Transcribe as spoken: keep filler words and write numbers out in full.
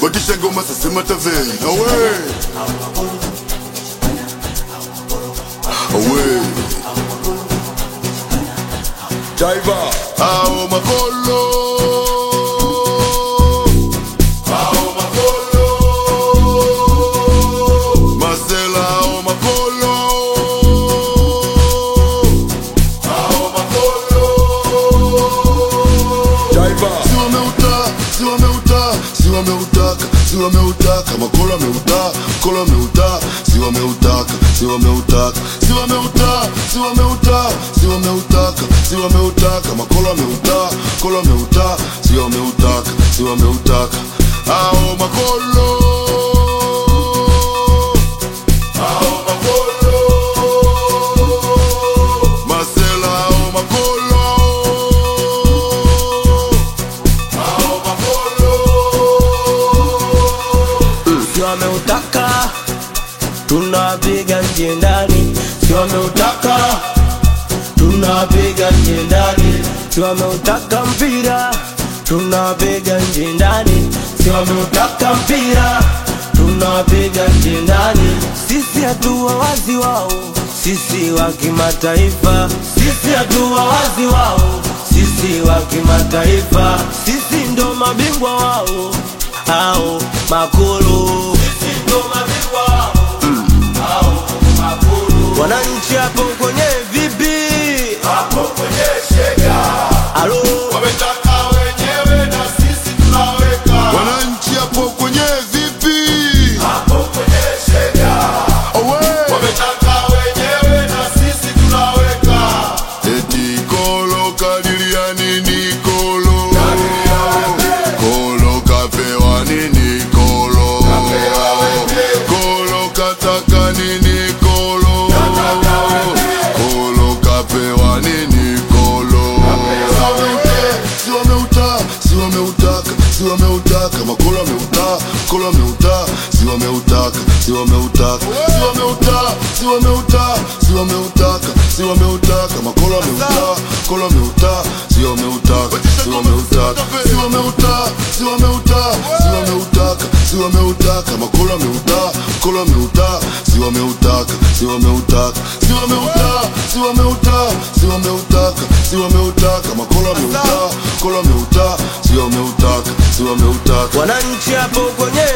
Watisha ngoma sasa mataveni. Away. Away. Driver. Ao makolo. Ao makolo. Marcela ao makolo. Ao makolo. Driver. Siwa meuta, siwa meuta, siwa meutaka, siwa meutaka, makolo meuta, makolo meuta, siwa meutaka, siwa meutaka, siwa meuta, siwa meuta, siwa meutaka, siwa meutaka, makolo meuta, makolo meuta, siwa meutaka, siwa meutaka, ao makolo, ao makolo, Marcela ao makolo, ao makolo. Siwa meutaka, tunapiga nje ndani. Siwa meutaka, tunapiga nje ndani. Siwa meutaka mpira, tunapiga nje ndani. Siwa meutaka mpira, tunapiga nje ndani. Sisi hatuwa wazi wao, sisi wa kimataifa. Sisi hatuwa wazi wao, sisi wa kimataifa. Sisi ndo mabingwa wao, hao makulu. Sisi ndo mabingwa wao, hao makulu. Wananchi hapo kwenye vipi? Hapo kwenye shega. Alo, Wametaka wenyewe na sisi tunaweka. Wananchi hapo kwenye vipi? Hapo kwenye shega. Away. Wametaka wenyewe na sisi tunaweka. Eti kolo kadiria nini kolo? Kolo kapewa nini kolo? Kolo kataka nini kolo? Kolo kapewa nini kolo? Siwa meuta, siwa meutaka, siwa meutaka, makolo meuta, makolo meuta, siwa meutaka, siwa meutaka, siwa meuta, siwa meuta, siwa meutaka, siwa meutaka, makolo meuta, makolo meuta, siwa meutaka, siwa meutaka, siwa meuta, siwa meuta, siwa meutaka, siwa meutaka, makolo meuta, makolo meuta, siwa meutaka, siwa meutaka, siwa meuta, siwa meuta, siwa meutaka, siwa meutaka, makolo meuta, makolo meuta, siwa meutaka, siwa meutaka. wananchi hapo kwenye